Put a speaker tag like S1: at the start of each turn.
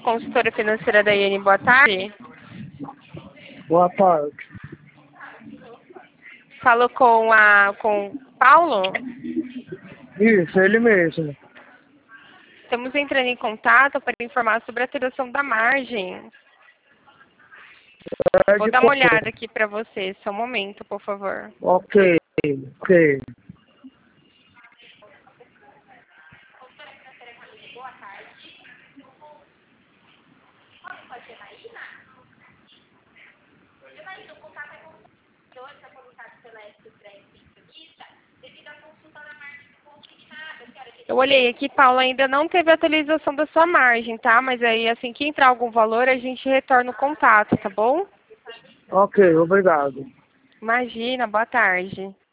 S1: consultora financeira da IN, boa tarde.
S2: Boa tarde.
S1: Falou com Paulo?
S2: Isso, ele mesmo.
S1: Estamos entrando em contato para informar sobre a alteração da margem.
S2: É
S1: Vou
S2: de
S1: dar uma
S2: quanto?
S1: olhada aqui para você, só um momento, por favor.
S2: Ok, ok.
S1: Eu olhei aqui, Paulo, ainda não teve atualização da sua margem, tá? Mas aí, assim que entrar algum valor, a gente retorna o contato, tá bom?
S2: Ok, obrigado.
S1: Imagina, boa tarde.